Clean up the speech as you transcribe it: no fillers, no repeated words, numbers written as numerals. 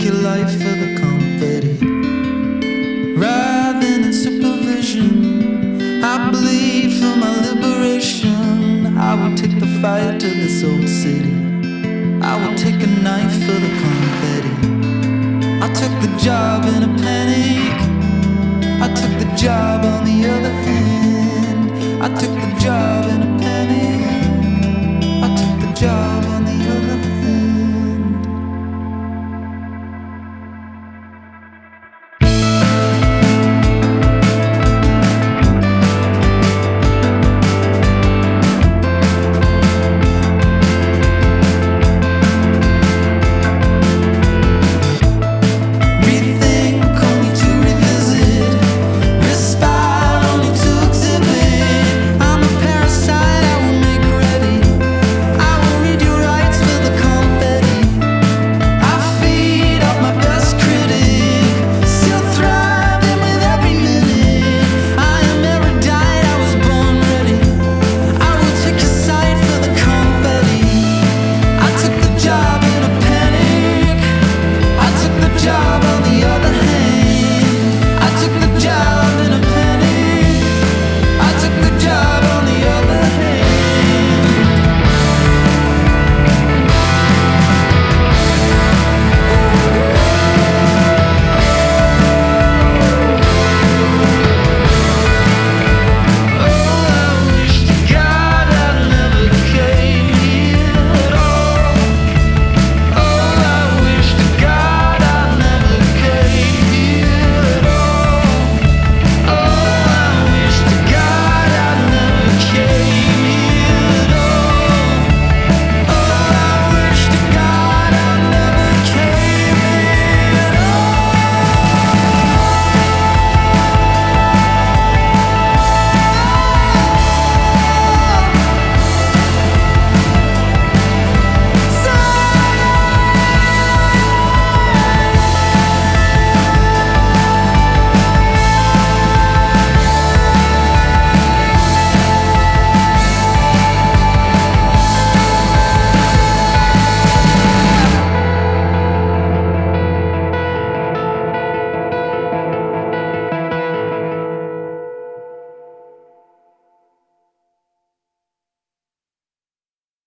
your life for the confetti. Writhing in supervision, I bleed for my liberation. I will take the fire to this old city. I will take a knife for the confetti. I took the job in a panic. I took the job on the other hand.